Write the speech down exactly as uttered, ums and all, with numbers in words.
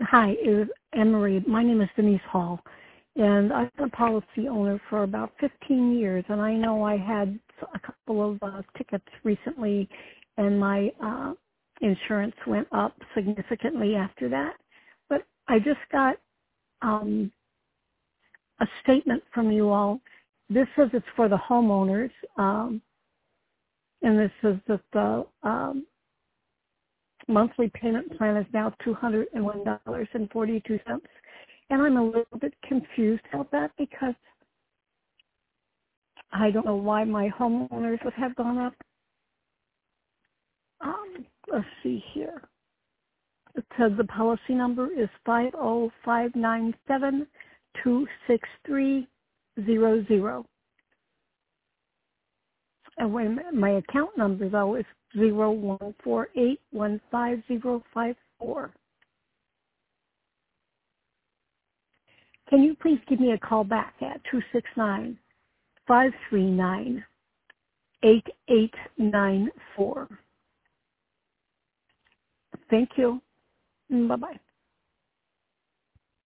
Hi, is Anne-Marie. My name is Denise Hall, and I've been a policy owner for about fifteen years, and I know I had a couple of uh, tickets recently, and my uh, insurance went up significantly after that. But I just got um, a statement from you all. This says it's for the homeowners, um, and this says that the um, monthly payment plan is now two hundred one dollars and forty-two cents. And I'm a little bit confused about that because I don't know why my homeowners would have gone up. Um, let's see here. It says the policy number is five zero five nine seven two six three zero zero. And when my account number, though, is zero one four eight one five zero five four. Can you please give me a call back at two six nine, five three nine, eight eight nine four? Thank you. Bye-bye.